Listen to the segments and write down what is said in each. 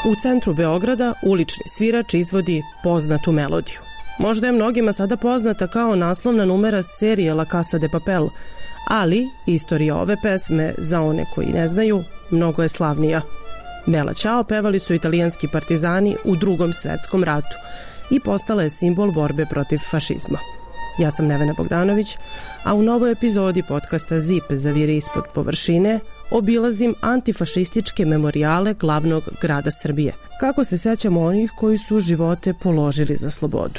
U centru Beograda ulični svirač izvodi poznatu melodiju. Možda je mnogima sada poznata kao naslovna numera serije La Casa de Papel, ali istorija ove pesme, za one koji ne znaju, mnogo je slavnija. Bella Ciao pevali su italijanski partizani u Drugom svetskom ratu i postala je simbol borbe protiv fašizma. Ja sam Nevena Bogdanović, a u novoj epizodi podcasta ZIP Zaviri ispod površine obilazim antifašističke memorijale glavnog grada Srbije. Kako se sećamo onih koji su živote položili za slobodu.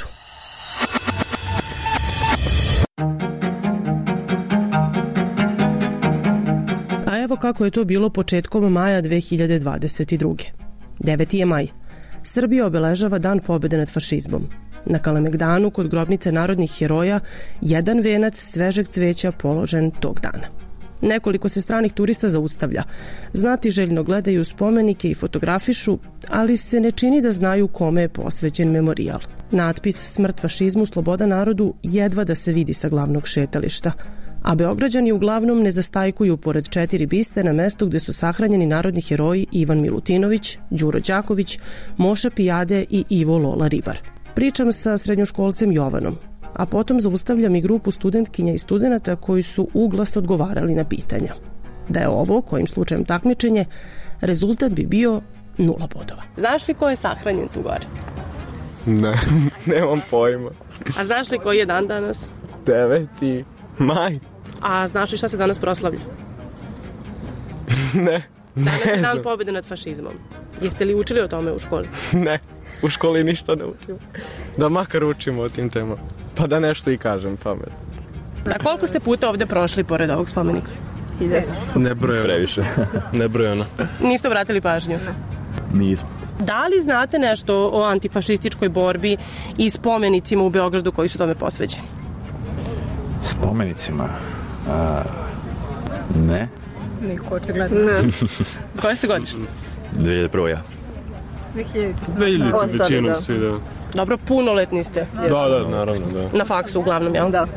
A evo kako je to bilo početkom maja 2022. 9. je maj. Srbija obeležava Dan pobede nad fašizmom. Na Kalemegdanu kod grobnice narodnih heroja jedan venac svežeg cveća položen tog dana. Nekoliko se stranih turista zaustavlja. Znatiželjno gledaju spomenike i fotografišu, ali se ne čini da znaju kome je posvećen memorijal. Natpis Smrt fašizmu, sloboda narodu jedva da se vidi sa glavnog šetališta, a Beograđani uglavnom ne zastajkuju pored 4 biste na mestu gde su sahranjeni narodni heroji Ivan Milutinović, Đuro Đaković, Moša Pijade i Ivo Lola Ribar. Pričam sa srednjoškolcem Jovanom, a potom zaustavljam i grupu studentkinja i studenata koji su uglas odgovarali na pitanja. Da je ovo, kojim slučajem takmičenje, rezultat bi bio 0 bodova. Znaš li ko je sahranjen tu gore? Ne, nemam pojma. A znaš li koji je dan danas? 9. maj. A znaš li šta se danas proslavlja? Ne. Danas je dan pobede nad fašizmom. Jeste li učili o tome u školi? Ne, u školi ništa ne učimo. Da makar učimo o tim temama. Pa da nešto i kažem pamet. A koliko ste puta ovde prošli pored ovog spomenika? Nebrojeno. Previše. Nebrojeno. Niste obratili pažnju? Nismo. Da li znate nešto o antifašističkoj borbi i spomenicima u Beogradu koji su tome posvećeni? Spomenicima? Ne. Niko očigledno. Koje ste godište? 2001. ja. 2000. Većinom svi, da. Dobro, punoletni ste. Da, naravno, da. Na faksu uglavnom, jel? Da.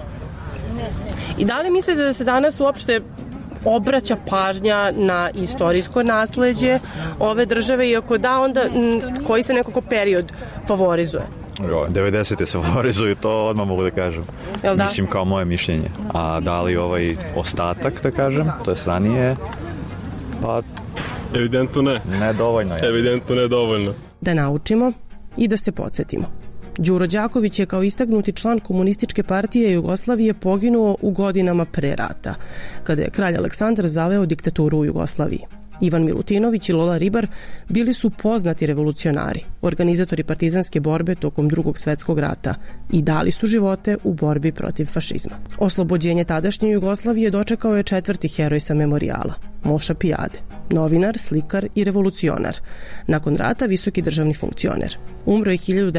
I da li mislite da se danas uopšte obraća pažnja na istorijsko nasleđe ove države, iako da, onda koji se nekako period favorizuje? 90. se favorizuju, to odmah mogu da kažem. Jel da? Mislim kao moje mišljenje. A da li ovaj ostatak, da kažem, to je ranije, pa... Evidentno ne. Nedovoljno je. Evidentno nedovoljno. Da naučimo i da se podsjetimo. Đuro Đaković je kao istaknuti član Komunističke partije Jugoslavije poginuo u godinama pre rata, kada je kralj Aleksandar zaveo diktaturu u Jugoslaviji. Ivan Milutinović i Lola Ribar bili su poznati revolucionari, organizatori partizanske borbe tokom Drugog svetskog rata i dali su živote u borbi protiv fašizma. Oslobođenje tadašnje Jugoslavije dočekao je 4. heroj sa memorijala, Moša Pijade, novinar, slikar i revolucionar. Nakon rata visoki državni funkcioner. Umro je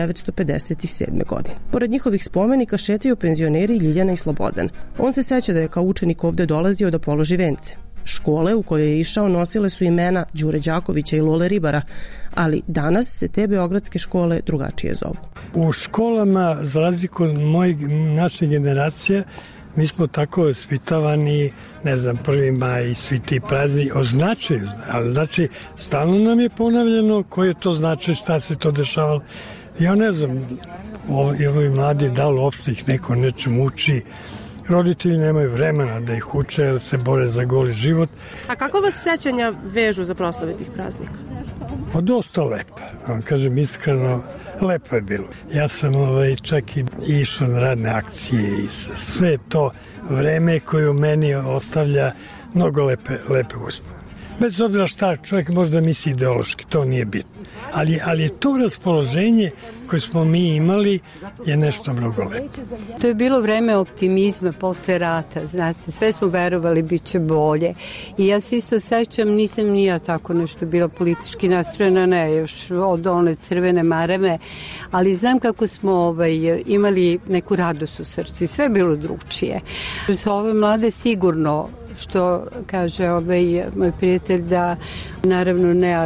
1957. godine. Pored njihovih spomenika šetaju penzioneri Ljiljana i Slobodan. On se seća da je kao učenik ovde dolazio da položi vence. Škole u koje je išao nosile su imena Đure Đakovića i Lole Ribara, ali danas se te beogradske škole drugačije zovu. U školama, za razliku od naše generacije, mi smo tako osvitavani, ne znam, 1. maj i svi ti prazni označuju, ali znači stalno nam je ponavljeno koje to znači, šta se to dešavalo. Ja ne znam, ovi mladi, da li uopšte ih neko nečem uči, roditelji nemaju vremena da ih uče jer se bore za goli život. A kako vas sećanja vežu za proslave tih praznika? Pa dosta lepo, vam kažem iskreno, lepo je bilo. Ja sam čak i išao na radne akcije i sve to vreme koje u meni ostavlja mnogo lepe uspomene. Bez obzira šta čovjek možda misli ideološki, to nije bitno. Ali je to raspoloženje koje smo mi imali je nešto mnogo lepo. To je bilo vreme optimizma posle rata, znate, sve smo verovali bit će bolje. I ja se isto sećam, nisam ni ja tako nešto bila politički nastrojena, ne, još od one crvene marame, ali znam kako smo imali neku radost u srcu i sve je bilo drugčije. Sa ove mlade sigurno, što kaže moj prijatelj, da naravno ne, ali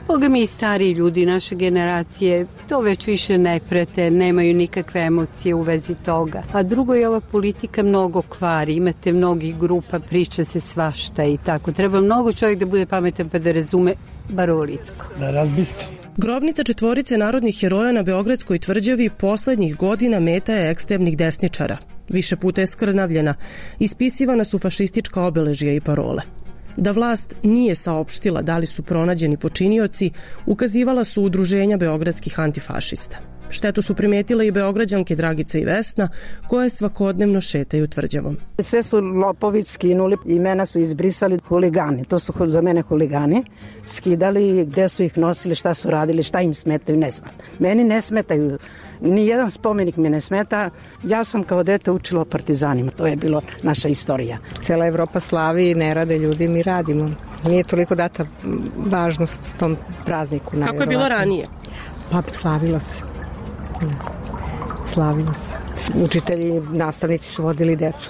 Boga mi i stariji ljudi, naše generacije, to već više ne prete, nemaju nikakve emocije u vezi toga. A drugo je ova politika mnogo kvari, imate mnogih grupa, priča se svašta i tako. Treba mnogo čovjek da bude pametan pa da razume, bar ovo Licko. Da razmisli. Grobnica četvorice narodnih heroja na Beogradskoj tvrđavi poslednjih godina meta je ekstremnih desničara. Više puta je skrnavljena, ispisivana su fašistička obeležja i parole. Da vlast nije saopštila da li su pronađeni počinioci, ukazivala su udruženja beogradskih antifašista. Štetu su primetile i beograđanke Dragica i Vesna, koje svakodnevno šetaju tvrđavom. Sve su lopovi skinuli, imena su izbrisali, huligani, to su za mene huligani, skidali, gde su ih nosili, šta su radili, šta im smetaju, ne znam. Meni ne smetaju, ni jedan spomenik mi ne smeta, ja sam kao dete učila o partizanima, to je bilo naša istorija. Cela Evropa slavi i ne rade ljudi, mi radimo. Nije toliko data važnost tom prazniku. Kako je bilo ranije? Pa slavilo se. Slavilo se. Učitelji, nastavnici su vodili decu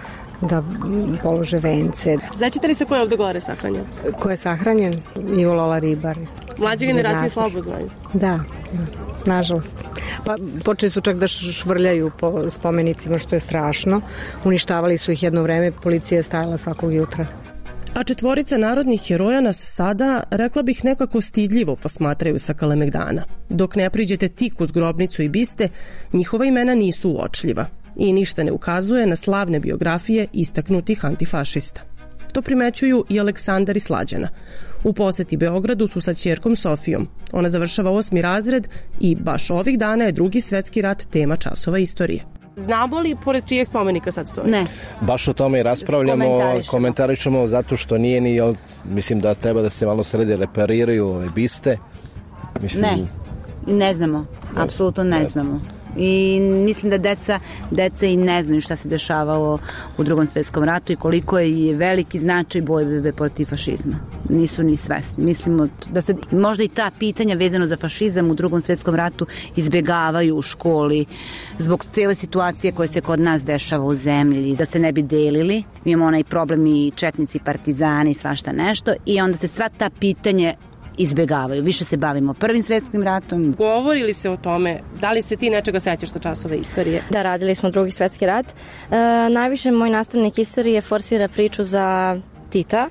da polože vence. Značite li se ko je ovde gore sahranjen? Ko je sahranjen? Ivo Lola Ribar. Mlađe generacije slabo znaju. Da, nažalost. Pa počeli su čak da švrljaju po spomenicima, što je strašno. Uništavali su ih jedno vreme, policija je stajala svakog jutra. A četvorica narodnih heroja nas sada, rekla bih, nekako stidljivo posmatraju sa Kalemegdana. Dok ne priđete tik uz grobnicu i biste, njihova imena nisu uočljiva i ništa ne ukazuje na slavne biografije istaknutih antifašista. To primećuju i Aleksandar i Slađana. U poseti Beogradu su sa ćerkom Sofijom. Ona završava 8. razred i baš ovih dana je Drugi svetski rat tema časova istorije. Znamo li pored čijeg spomenika sad stoji? Ne. Baš o tome i raspravljamo, komentarišemo zato što nije ni, mislim da treba da se malo sredi repariraju ove biste. Mislim, ne znamo, apsolutno ne znamo. I mislim da deca i ne znaju šta se dešavalo u Drugom svetskom ratu i koliko je veliki značaj borbe protiv fašizma. Nisu ni svesni. Mislimo da se možda i ta pitanja vezano za fašizam u Drugom svetskom ratu izbegavaju u školi zbog cele situacije koje se kod nas dešava u zemlji, da se ne bi delili. Mi imamo onaj problem i četnici, partizani, svašta nešto i onda se sva ta pitanja izbegavaju. Više se bavimo Prvim svetskim ratom. Govori li se o tome? Da li se ti nečega sećaš sa časove istorije? Da, radili smo Drugi svetski rat. Najviše moj nastavnik istorije forsira priču za Tita,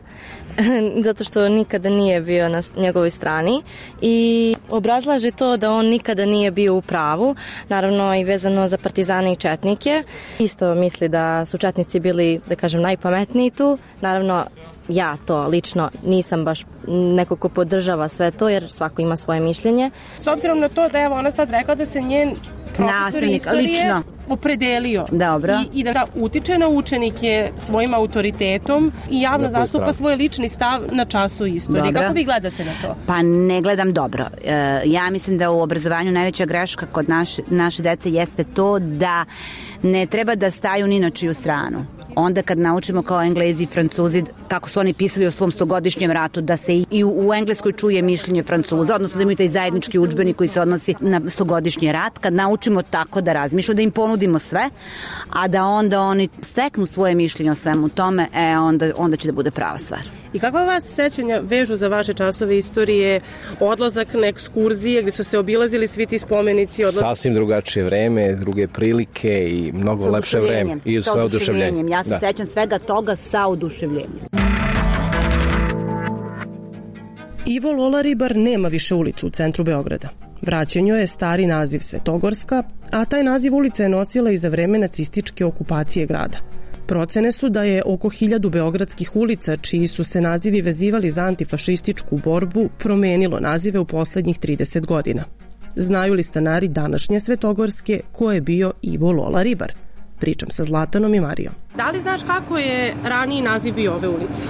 zato što nikada nije bio na njegovoj strani i obrazlaže to da on nikada nije bio u pravu, naravno i vezano za partizane i četnike. Isto misli da su četnici bili, da kažem, najpametniji tu. Naravno, ja to lično nisam baš neko ko podržava sve to, jer svako ima svoje mišljenje. S obzirom na to da je ona sad rekla da se njen profesor istorije lično opredelio i da utiče na učenike svojim autoritetom i javno zastupa svoj lični stav na času istorije. Dobro. Kako vi gledate na to? Pa ne gledam dobro. Ja mislim da u obrazovanju najveća greška kod naše dece jeste to da ne treba da staju ni na čiju stranu. Onda kad naučimo kao Englezi i Francuzi kako su oni pisali o svom 100-godišnjem ratu, da se i u Engleskoj čuje mišljenje Francuza, odnosno da imaju taj zajednički udžbenik koji se odnosi na 100-godišnji rat, kad naučimo tako da razmišljamo, da im ponudimo sve, a da onda oni steknu svoje mišljenje o svemu tome, onda će da bude prava stvar. I kakva vas sećanja vežu za vaše časove istorije, odlazak na ekskurzije gde su se obilazili svi ti spomenici? Sasvim drugačije vreme, druge prilike i mnogo lepše vreme. I sa oduševljenjem. Ja se sećam svega toga sa oduševljenjem. Ivo Lola Ribar nema više ulicu u centru Beograda. Vraćen joj je stari naziv Svetogorska, a taj naziv ulica je nosila i za vreme nacističke okupacije grada. Procene su da je oko 1000 beogradskih ulica, čiji su se nazivi vezivali za antifašističku borbu, promenilo nazive u poslednjih 30 godina. Znaju li stanari današnje Svetogorske ko je bio Ivo Lola Ribar? Pričam sa Zlatanom i Marijom. Da li znaš kako je raniji naziv bio ove ulice?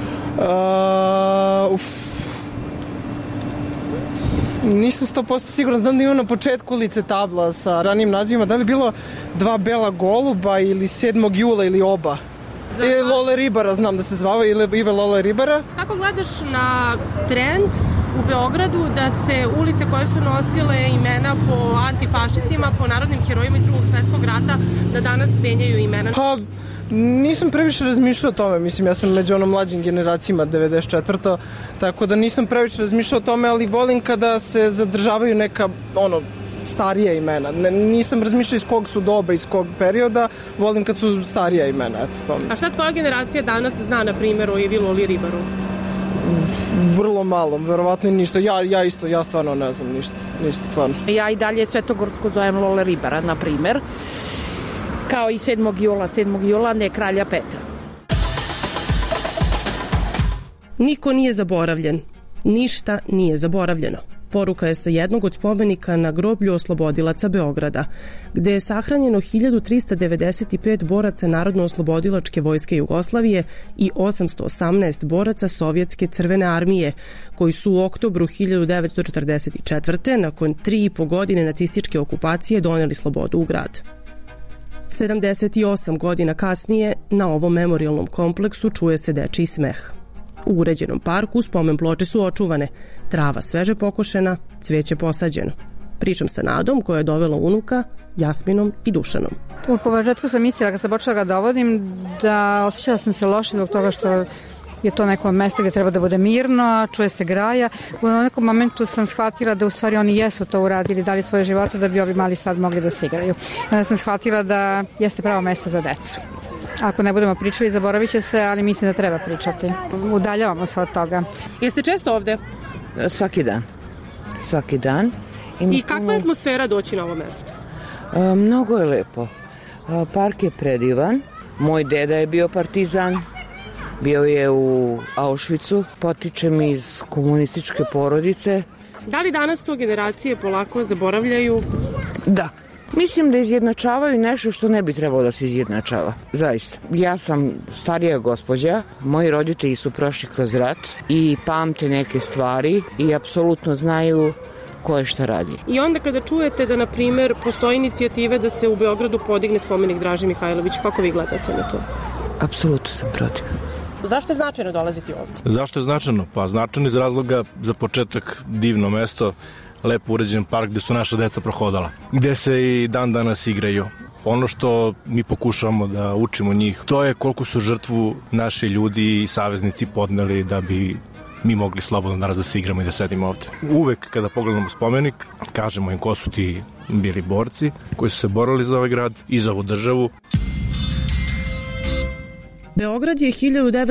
Nisam 100% siguran, znam da ima na početku ulice tabla sa ranijim nazivima, da li bilo 2 bela goluba ili 7. jula ili oba. Lola Ribara znam da se zvao, ili Ive Lola Ribara. Kako gledaš na trend u Beogradu da se ulice koje su nosile imena po antifašistima, po narodnim herojima iz Drugog svetskog rata, da danas menjaju imena? Pa Nisam previše razmišljao o tome, mislim, ja sam među onom mlađim generacijama 94. Tako da nisam previše razmišljao o tome, ali volim kada se zadržavaju neka, starija imena. Nisam razmišljao iz kog su doba, iz kog perioda, volim kad su starija imena, eto to. A šta tvoja generacija danas zna, na primjer, o Ivi Loli Ribaru? Vrlo malo, verovatno ništa. Ja stvarno ne znam ništa stvarno. Ja i dalje Svetogorsku zovem Lole Ribara, na primjer, kao i 7. jula, ne kralja Petra. Niko nije zaboravljen. Ništa nije zaboravljeno. Poruka je sa jednog od spomenika na groblju oslobodilaca Beograda, gde je sahranjeno 1395 boraca Narodno-oslobodilačke vojske Jugoslavije i 818 boraca Sovjetske crvene armije, koji su u oktobru 1944. nakon 3,5 godine nacističke okupacije doneli slobodu u grad. 78 godina kasnije na ovom memorijalnom kompleksu čuje se dečiji smeh. U uređenom parku spomen ploče su očuvane, trava sveže pokošena, cveće posađeno. Pričam sa Nadom koja je dovela unuka, Jasminom i Dušanom. U početku sam mislila kad sam počela ga dovodim da osjećala sam se loše zbog toga što je to neko mesto gdje treba da bude mirno, a čuje se graja. U nekom momentu sam shvatila da u stvari oni jesu to uradili, dali svoje živote da bi ovi mali sad mogli da se igraju. Onda sam shvatila da jeste pravo mesto za decu. Ako ne budemo pričali, zaboravit će se, ali mislim da treba pričati. Udaljavamo se od toga. Jeste često ovde? Svaki dan. I kakva je atmosfera doći na ovo mesto? Mnogo je lepo. Park je predivan. Moj deda je bio partizan. Bio je u Auschwitzu. Potičem iz komunističke porodice. Da li danas to generacije polako zaboravljaju? Da. Mislim da izjednačavaju nešto što ne bi trebalo da se izjednačava. Zaista. Ja sam starija gospođa, moji roditelji su prošli kroz rat i pamte neke stvari i apsolutno znaju ko je šta radi. I onda kada čujete da, na primjer, postoji inicijative da se u Beogradu podigne spomenik Draži Mihajlović, kako vi gledate na to? Apsolutno sam protiv. Zašto je značajno dolaziti ovdje? Zašto je značajno? Pa značajno iz razloga za početak divno mesto, lepo uređen park gde su naša deca prohodala, gde se i dan danas igraju. Ono što mi pokušavamo da učimo njih, to je koliko su žrtvu naši ljudi i saveznici podneli da bi mi mogli slobodno danas da se igramo i da sedimo ovde. Uvek kada pogledamo spomenik, kažemo im ko su ti bili borci koji su se borili za ovaj grad i za ovu državu. Beograd je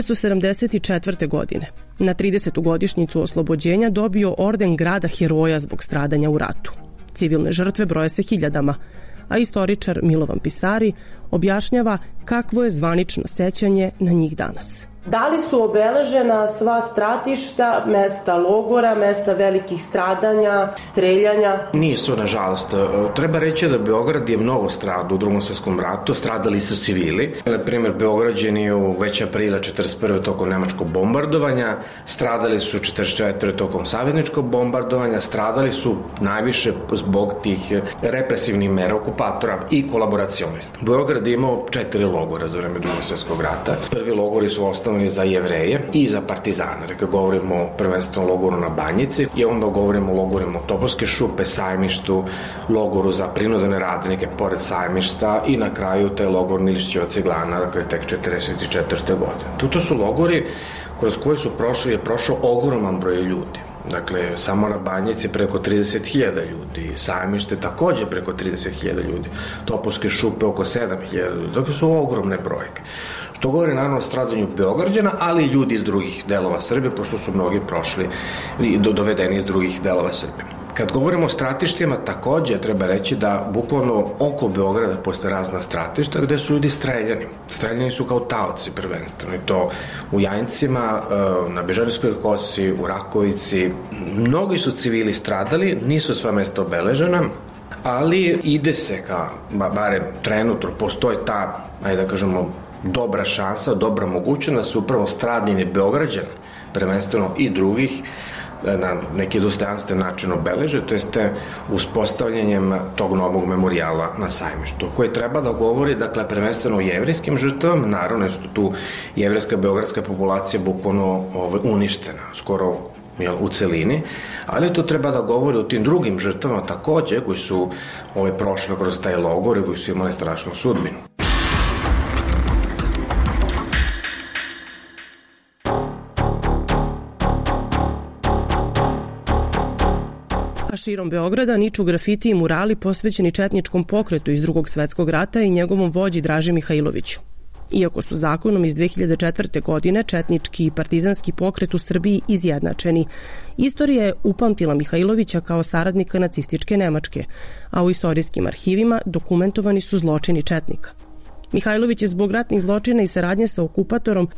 1974. godine na 30. godišnjicu oslobođenja dobio orden grada heroja zbog stradanja u ratu. Civilne žrtve broje se hiljadama, a istoričar Milovan Pisari objašnjava kakvo je zvanično sećanje na njih danas. Da li su obeležena sva stratišta, mesta logora, mesta velikih stradanja, streljanja? Nisu, nažalost. Treba reći da Beograd je mnogo stradao u Drugom svjetskom ratu, stradali su civili. Na primjer, Beograđani u već aprila 1941. tokom nemačkog bombardovanja, stradali su 1944. tokom savezničkog bombardovanja, stradali su najviše zbog tih represivnih mera okupatora i kolaboracionista. Beograd je imao 4 logora za vreme Drugog svjetskog rata. Prvi logori su osnovni za Jevreje i za partizane. Rekao, govorimo o prvenstveno logoru na Banjici i onda govorimo o logorima Topovske šupe, Sajmištu, logoru za prinudene radnike pored Sajmišta i na kraju taj logor Milišćeva ciglana, dakle tek 1944. godine. To su logori kroz koje je prošao ogroman broj ljudi. Dakle, samo na Banjici preko 30.000 ljudi, Sajmište takođe preko 30.000 ljudi, Topovske šupe oko 7.000 ljudi. Dakle, su ogromne brojke. To govori naravno o stradanju Beograđana, ali i ljudi iz drugih delova Srbije, pošto su mnogi prošli i dovedeni iz drugih delova Srbije. Kad govorimo o stratištima, takođe treba reći da bukvalno oko Beograda postoje razna stratišta gde su ljudi streljani. Streljani su kao taoci prvenstveno i to u Jajincima, na Bežanijskoj kosi, u Rakovici. Mnogi su civili stradali, nisu sva mesta obeležena, ali ide se ka, barem trenutno, postoji ta, ajde da kažemo, dobra šansa, dobra mogućnost da se upravo stradanje Beograđana, prvenstveno i drugih, na neki dostojanstven način obeleže, to jeste uspostavljanjem tog novog memorijala na Sajmištu, koji treba da govori, dakle, prvenstveno o jevrijskim žrtvama, naravno je tu jevrejska beogradska populacija bukvalno uništena, skoro u celini, ali to treba da govori o tim drugim žrtvama takođe, koji su prošli kroz taj logor i koji su imali strašnu sudbinu. Širom Beograda niču grafiti i murali posvećeni četničkom pokretu iz Drugog svetskog rata i njegovom vođi Draži Mihajloviću. Iako su zakonom iz 2004. godine četnički i partizanski pokret u Srbiji izjednačeni, istorija je upamtila Mihajlovića kao saradnika nacističke Nemačke, a u istorijskim arhivima dokumentovani su zločini četnika. Mihajlović je zbog ratnih zločina i saradnje sa okupatorom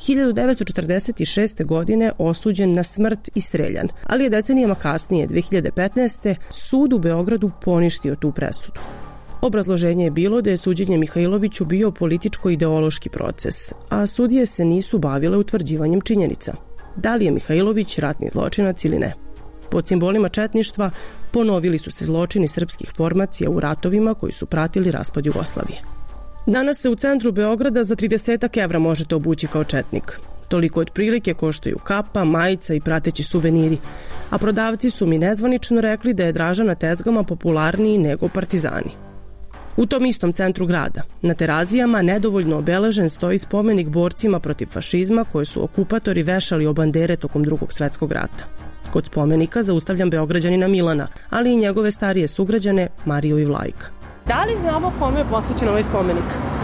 1946. godine osuđen na smrt i streljan, ali je decenijama kasnije, 2015. sud u Beogradu poništio tu presudu. Obrazloženje je bilo da je suđenje Mihajloviću bio političko-ideološki proces, a sudije se nisu bavile utvrđivanjem činjenica. Da li je Mihajlović ratni zločinac ili ne? Pod simbolima četništva ponovili su se zločini srpskih formacija u ratovima koji su pratili raspad Jugoslavije. Danas se u centru Beograda za 30 evra možete obući kao četnik. Toliko otprilike koštaju kapa, majica i prateći suveniri, a prodavci su mi nezvanično rekli da je Draža na tezgama popularniji nego partizani. U tom istom centru grada, na Terazijama, nedovoljno obeležen stoji spomenik borcima protiv fašizma koje su okupatori vešali o bandere tokom Drugog svetskog rata. Kod spomenika zaustavljam Beograđanina Milana, ali i njegove starije sugrađane Mariju i Vlajka. Da li znamo kome je posvećen ovaj spomenik?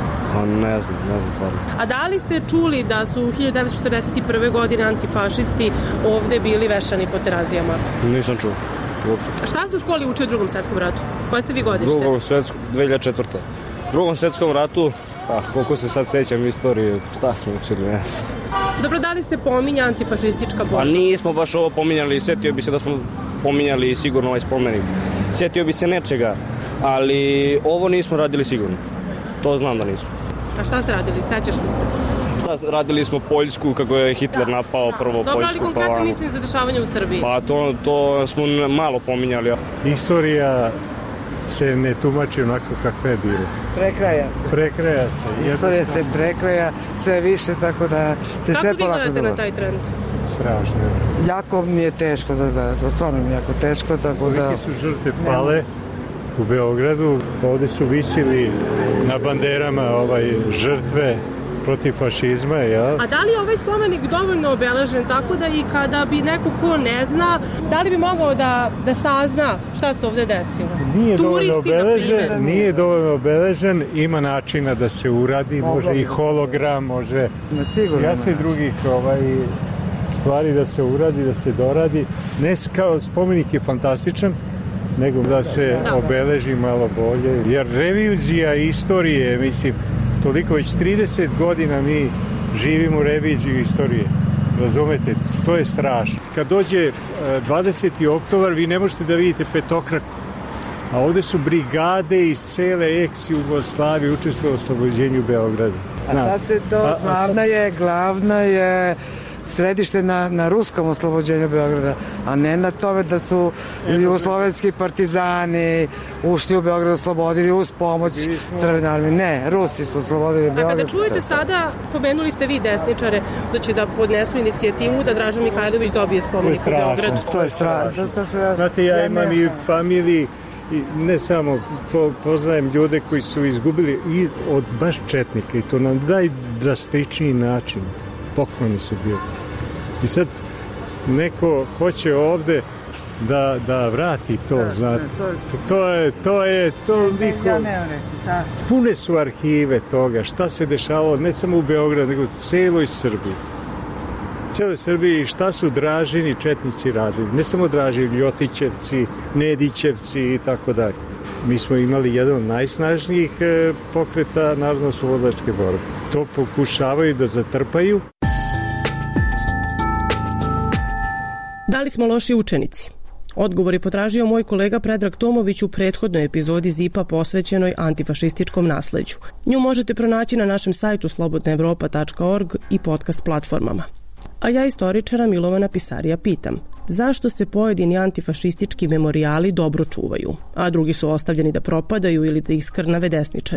Ne znam stvarno. A da li ste čuli da su 1941. godine antifašisti ovde bili vešani po Terazijama? Nisam čuo. Uopšte. A šta se u školi uči u Drugom svetskom ratu? Koje ste vi godište? 2004. U Drugom svetskom ratu, koliko se sad sećam istorije, šta smo učili, ne znam. Dobro, da li ste pominja antifašistička borba? Pa nismo baš ovo pominjali, setio bi se da smo pominjali sigurno ovaj spomenik. Setio bi se nečega, ali ovo nismo radili sigurno. To znam da nismo. A šta ste radili? Sećaš li se? Radili smo Poljsku, kako je Hitler napao prvo Poljsku. Dobro, ali konkretno mislim za dešavanje u Srbiji. Pa to smo malo pominjali. Istorija se ne tumači onako kako je bilo. Prekraja se. Istorija se prekraja sve više, tako da se sve polako Kako vi gledate na taj trend? Strašno. Jako mi je teško da gledam, to stvarno mi je jako teško, tako da... Kolike su žrtve pale u Beogradu, ovde su visili na banderama žrtve protiv fašizma, ja. A da li je ovaj spomenik dovoljno obeležen tako da i kada bi neko ko ne zna, da li bi mogao da sazna šta se ovde desilo? Nije dovoljno obeležen, ima načina da se uradi, može i hologram, može i drugih stvari da se uradi, da se doradi. Ne kao spomenik je fantastičan, nego da se obeleži malo bolje. Jer revizija istorije, mislim, toliko već 30 godina mi živimo reviziju istorije. Razumete? To je strašno. Kad dođe 20. oktobar, vi ne možete da vidite petokraku. A ovde su brigade iz cele ex-Jugoslavije učestvovali u oslobođenju Beograda. A sad se to, glavna je središte na ruskom oslobođenju Beograda, a ne na tome da su jugoslovenski partizani ušli u Beograd, oslobodili uz pomoć Crvene armije. Ne, Rusi su oslobodili Beograd. A kada čujete sada, pomenuli ste vi desničare da će da podnesu inicijativu da Draža Mihajlović dobije spomenik u Beogradu. To je strašno. Znate, ja imam i familiji, i ne samo, poznajem ljude koji su izgubili i od baš četnika i to na najdrastičniji način. Pokloni su bili. I sad neko hoće ovde da vrati to, znate. To je niko... Pune su arhive toga, šta se dešavalo ne samo u Beogradu, nego u celoj Srbiji. Celoj Srbiji šta su Dražini četnici radili. Ne samo Dražini, Ljotićevci, Nedićevci i tako dalje. Mi smo imali jedan od najsnažnijih pokreta narodno-oslobodilačke borbe. To pokušavaju da zatrpaju. Da li smo loši učenici? Odgovor je potražio moj kolega Predrag Tomović u prethodnoj epizodi ZIP-a posvećenoj antifašističkom nasleđu. Nju možete pronaći na našem sajtu slobodnaevropa.org i podcast platformama. A ja istoričara Milovana Pisarija pitam, zašto se pojedini antifašistički memorijali dobro čuvaju, a drugi su ostavljeni da propadaju ili da ih skrnave desničari?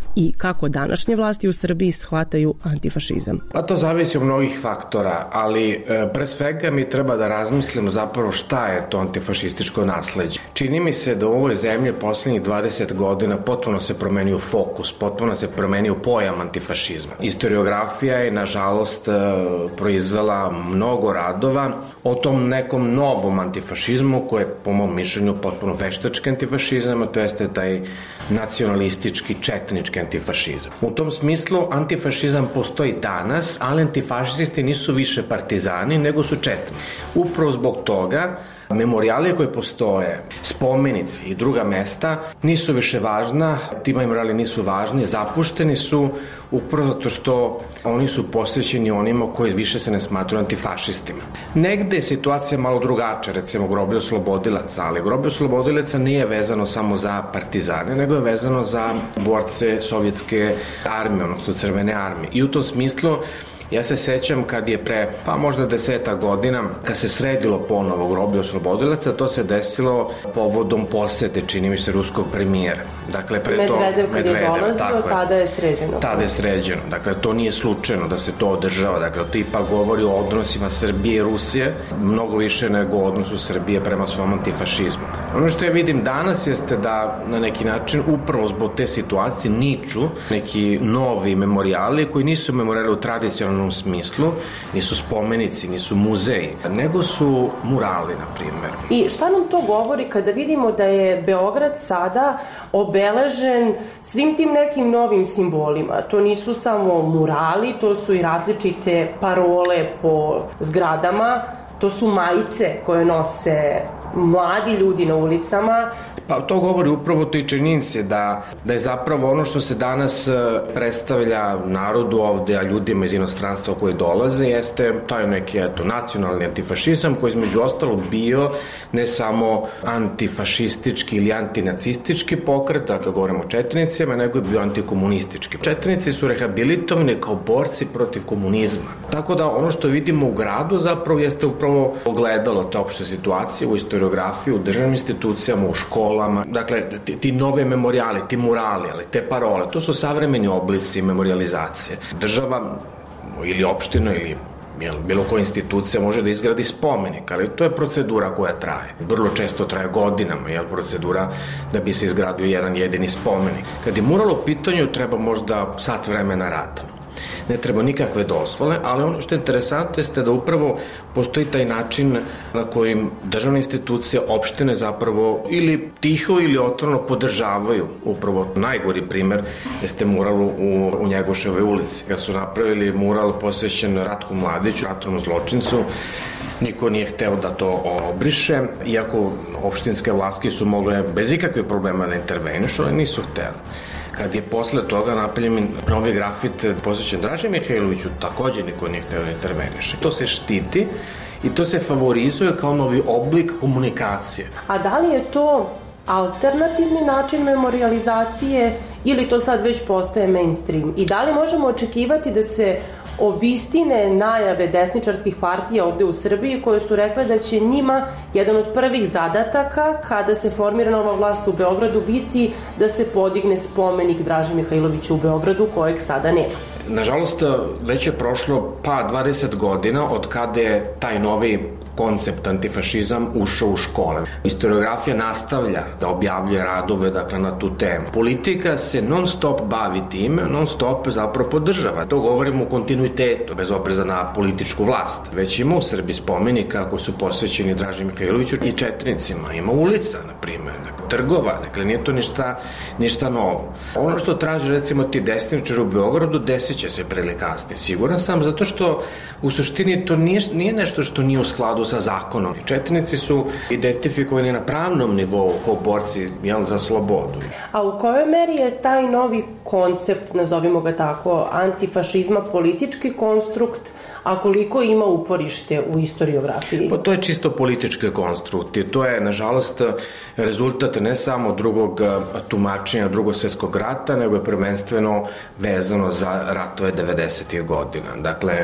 i kako današnje vlasti u Srbiji shvataju antifašizam. Pa to zavisi od mnogih faktora, ali pre svega mi treba da razmislimo zapravo šta je to antifašističko nasleđe. Čini mi se da u ovoj zemlji poslednjih 20 godina potpuno se promenio fokus, potpuno se promenio pojam antifašizma. Historiografija je, nažalost, proizvela mnogo radova o tom nekom novom antifašizmu koji je, po mom mišljenju, potpuno veštački antifašizam, a to jeste taj nacionalistički, četnički antifašizam. U tom smislu antifašizam postoji danas, ali antifašisti nisu više partizani, nego su četni. Upravo zbog toga memorijali koji postoje, spomenici i druga mesta nisu više važna, ti memorijali nisu važni, zapušteni su upravo zato što oni su posvećeni onima koji više se ne smatruju antifašistima. Negde je situacija malo drugačija, recimo groblje oslobodilaca, ali groblje oslobodilaca nije vezano samo za partizane, nego je vezano za borce sovjetske armije, odnosno Crvene armije. I u tom smislu ja se sećam kad je pre, pa možda 10 godina, kad se sredilo ponovo groblje oslobodilaca, to se desilo povodom posete, čini mi se, ruskog premijera. Dakle, pre Medvedev kad je dolazio, tada je sređeno. Tada je sređeno. Dakle, to nije slučajno da se to održava. Dakle, to ipak govori o odnosima Srbije i Rusije, mnogo više nego o odnosu Srbije prema svom antifašizmu. Ono što ja vidim danas jeste da na neki način upravo zbog te situacije niču neki novi memorijali koji nisu memorijali u tradicionalnom smislu, nisu spomenici, nisu muzeji, nego su murali, na primjer. I šta nam to govori kada vidimo da je Beograd sada obeležen svim tim nekim novim simbolima? To nisu samo murali, to su i različite parole po zgradama, to su majice koje nose mladi ljudi na ulicama. Pa to govori upravo toj činjenici da je zapravo ono što se danas predstavlja narodu ovde, a ljudima iz inostranstva koji dolaze, jeste taj neki nacionalni antifašizam koji između ostalog bio ne samo antifašistički ili antinacistički pokret, dakle govorimo o četnicima, nego je bio antikomunistički. Četnici su rehabilitovani kao borci protiv komunizma. Tako da ono što vidimo u gradu zapravo jeste upravo ogledalo te opšte situacije u historiografiji, u državnim institucijama, u školama. Dakle, ti nove memorijali, ti murali, ali te parole, to su savremeni oblici memorijalizacije. Država ili opština ili bilo koja institucija može da izgradi spomenik, ali to je procedura koja traje. Vrlo često traje godinama, procedura da bi se izgradio jedan jedini spomenik. Kad je mural u pitanju, treba možda sat vremena rada. Ne treba nikakve dozvole, ali ono što je interesantno jeste da upravo postoji taj način na kojim državne institucije, opštine zapravo ili tiho ili otvoreno podržavaju upravo najgori primer jeste mural u Njegoševoj ulici. Kad su napravili mural posvećen Ratku Mladiću, ratnom zločincu, niko nije hteo da to obriše, iako opštinske vlasti su mogle bez ikakve problema da intervenišu, ali nisu hteli. Kad je posle toga napravljen novi grafit posvećen Draži Mihajloviću, takođe niko nije hteo da interveniše. To se štiti i to se favorizuje kao novi oblik komunikacije. A da li je to alternativni način memorijalizacije ili to sad već postaje mainstream? I da li možemo očekivati da se obistine najave desničarskih partija ovde u Srbiji koje su rekle da će njima jedan od prvih zadataka kada se formira nova vlast u Beogradu biti da se podigne spomenik Draži Mihajloviću u Beogradu kojeg sada nema? Nažalost, već je prošlo 20 godina od kada je taj novi koncept antifašizam ušao u škole. Historiografija nastavlja da objavljuje radove na tu temu. Politika se non stop bavi time, non stop zapravo podržava. To govorimo u kontinuitetu, bez opreza na političku vlast. Već ima u Srbiji spomenika koji su posvećeni Draži Mihajloviću i četnicima. Ima ulica, na primjer, trgova, dakle nije to ništa novo. Ono što traže recimo ti desničari u Beogradu desit će se pre ili kasnije. Siguran sam, zato što u suštini to nije nešto što nije u skladu sa zakonom. Četnici su identifikovani na pravnom nivou kao borci za slobodu. A u kojoj meri je taj novi koncept, nazovimo ga tako, antifašizma politički konstrukt, a koliko ima uporište u historiografiji? Pa to je čisto politički konstrukt i to je, nažalost, rezultat ne samo drugog tumačenja Drugog svjetskog rata, nego je prvenstveno vezano za ratove 90. godina. Dakle,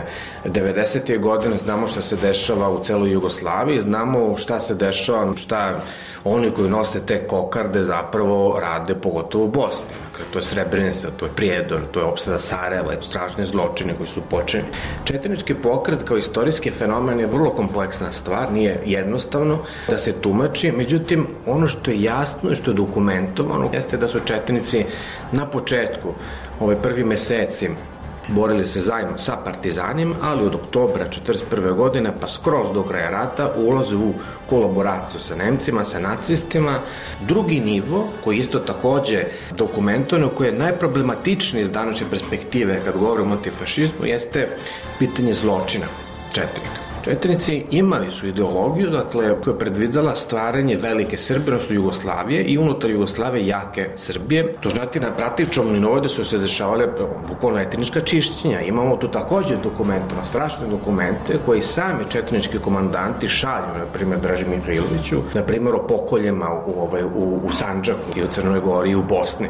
90. godine znamo šta se dešava u celoj Jugoslaviji, znamo šta se dešava, šta oni koji nose te kokarde zapravo rade, pogotovo u Bosni. Dakle, to je Srebrenica, to je Prijedor, to je opsada Sarajeva, eto strašne zločine koji su počinjeni. Četnički pokret kao istorijski fenomen je vrlo kompleksna stvar, nije jednostavno da se tumači, međutim, ono što je jasno i što je dokumentovano jeste da su četnici na početku, prvi meseci, borili se zajedno sa partizanima, ali od oktobra 1941. godine pa skroz do kraja rata ulaze u kolaboraciju sa Nemcima, sa nacistima. Drugi nivo, koji isto takođe dokumentovano, koji je najproblematičniji iz današnje perspektive kad govorimo o antifašizmu, jeste pitanje zločina četnika. Četnici imali su ideologiju, dakle, koja je predvidela stvaranje velike Srbije, odnosno Jugoslavije i unutar Jugoslavije jake Srbije. To znači na praktičnom nivou su se dešavale bukvalno etnička čišćenja. Imamo tu takođe dokumentovano, strašne dokumente koji sami četnički komandanti šalju, na primjer Draži Mihajloviću, na primjer o pokoljima u Sandžaku i u Crnoj Gori i u Bosni.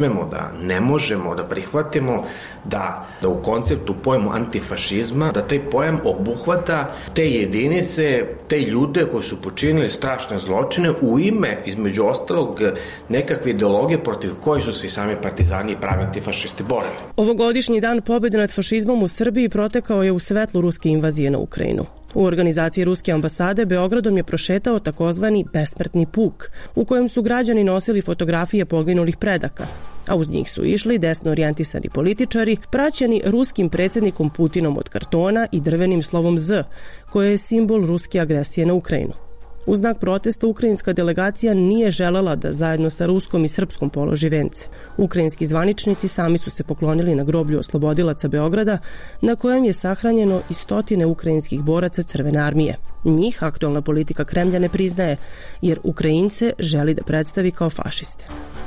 Ne možemo da prihvatimo da u konceptu pojmu antifašizma, da taj pojam obuhvata te jedinice, te ljude koji su počinili strašne zločine u ime, između ostalog, nekakve ideologije protiv koji su se i sami partizani i pravi antifašisti borili. Ovogodišnji dan pobjede nad fašizmom u Srbiji protekao je u svetlu ruske invazije na Ukrajinu. U organizaciji Ruske ambasade Beogradom je prošetao takozvani besmrtni puk, u kojem su građani nosili fotografije poginulih predaka, a uz njih su išli desno orijentisani političari, praćeni ruskim predsjednikom Putinom od kartona i drvenim slovom Z, koje je simbol ruske agresije na Ukrajinu. U znak protesta ukrajinska delegacija nije želela da zajedno sa ruskom i srpskom položi vence. Ukrajinski zvaničnici sami su se poklonili na groblju oslobodilaca Beograda, na kojem je sahranjeno i stotine ukrajinskih boraca Crvene armije. Njih aktualna politika Kremlja ne priznaje, jer Ukrajince želi da predstavi kao fašiste.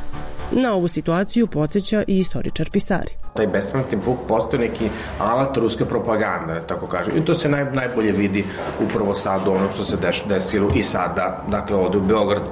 Na ovu situaciju podsjeća i istoričar Pisari. Taj besmrtni puk postoji neki alat ruske propagande, tako kažem. I to se najbolje vidi upravo sad ono što se desilo i sada, dakle ovde u Beogradu,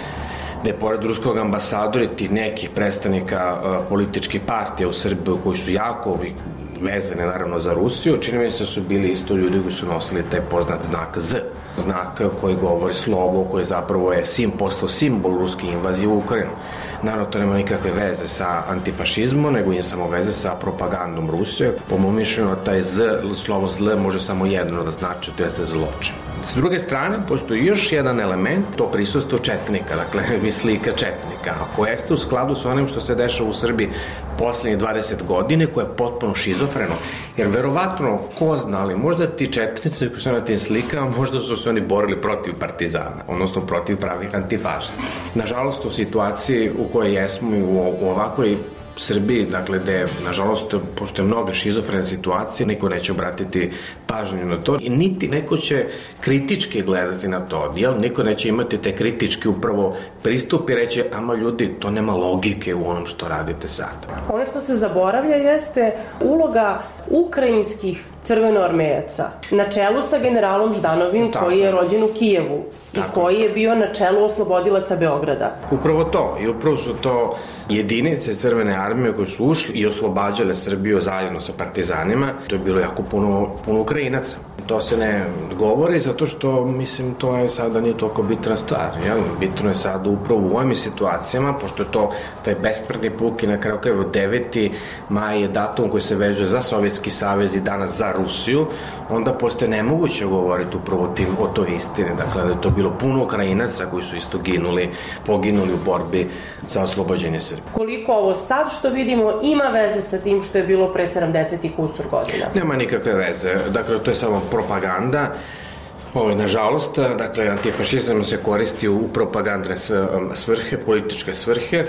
gde pored ruskog ambasadora i tih nekih predstavnika političkih partija u Srbiji koji su jako vezane naravno za Rusiju, čini mi se da su bili isto ljudi koji su nosili taj poznat znak Z, znak koji govori slovo, koji zapravo je postao simbol ruske invazije u Ukrajinu. Naravno, to nema nikakve veze sa antifašizmom, nego je samo veze sa propagandom Rusije. Po mom mišljenju, taj slovo zl može samo jedno da znači, to jeste zločin. S druge strane, postoji još jedan element, to prisustvo četnika, dakle, slika četnika, koja jeste u skladu sa onim što se dešava u Srbiji poslednjih 20 godine, koje je potpuno šizofreno. Jer verovatno, ko zna, ali možda ti četnici koji su na tim slikama, možda su se oni borili protiv partizana, odnosno protiv pravih antifašista. Nažalost, u situaciji u kojoj jesmo i u ovakvoj Srbiji, dakle, gde, nažalost, postoje mnoge šizofrene situacije, niko neće obratiti pažnju na to i niti neko će kritički gledati na to, jel? Niko neće imati te kritički upravo pristup i reći, ama ljudi, to nema logike u onom što radite sad. Ono što se zaboravlja jeste uloga ukrajinskih crvenoarmejaca na čelu sa generalom Ždanovim, koji je rođen u Kijevu i koji je bio na čelu oslobodilaca Beograda. Upravo to, i upravo su to jedinice Crvene armije koje su ušli i oslobađale Srbiju zajedno sa partizanima. To je bilo jako puno Ukrajinaca. To se ne govori zato što, mislim, to je sada nije toliko bitna stvar. Jel? Bitno je sada upravo u ovim situacijama, pošto je to taj besmrtni puk i na kraju krajeva 9. maj je datum koji se vezuje za Sovjetski savez i danas za Rusiju, onda postaje nemoguće govoriti upravo o toj istini. Dakle, da je to bilo puno Ukrajinaca koji su isto poginuli u borbi za oslobođenje Srbije. Koliko ovo sad što vidimo ima veze sa tim što je bilo pre 70 i kusur godina? Nema nikakve veze. Dakle, to je samo propaganda. Nažalost, dakle, antifašizam se koristi u propagandne svrhe, političke svrhe.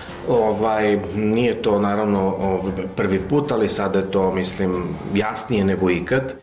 Nije to naravno prvi put, ali sada je to, mislim, jasnije nego ikad.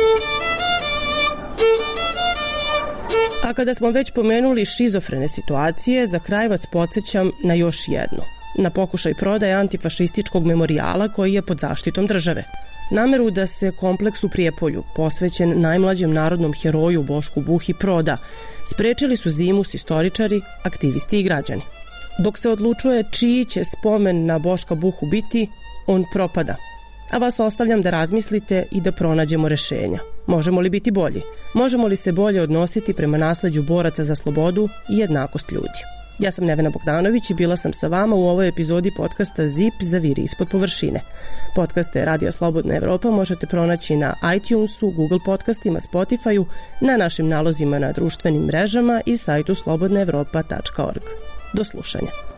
A kada smo već pomenuli šizofrene situacije, za kraj vas podsjećam na još jednu. Na pokušaj prodaje antifašističkog memorijala koji je pod zaštitom države. Nameru da se kompleks u Prijepolju, posvećen najmlađem narodnom heroju Bošku Buhi, proda, sprečili su zimus istoričari, aktivisti i građani. Dok se odlučuje čiji će spomen na Boška Buhu biti, on propada. A vas ostavljam da razmislite i da pronađemo rešenja. Možemo li biti bolji? Možemo li se bolje odnositi prema nasleđu boraca za slobodu i jednakost ljudi? Ja sam Nevena Bogdanović i bila sam sa vama u ovoj epizodi podcasta ZIP Zaviri ispod površine. Podcaste Radio Slobodna Evropa možete pronaći na iTunesu, Google podcastima, Spotifyu, na našim nalozima na društvenim mrežama i sajtu slobodnaevropa.org. Do slušanja.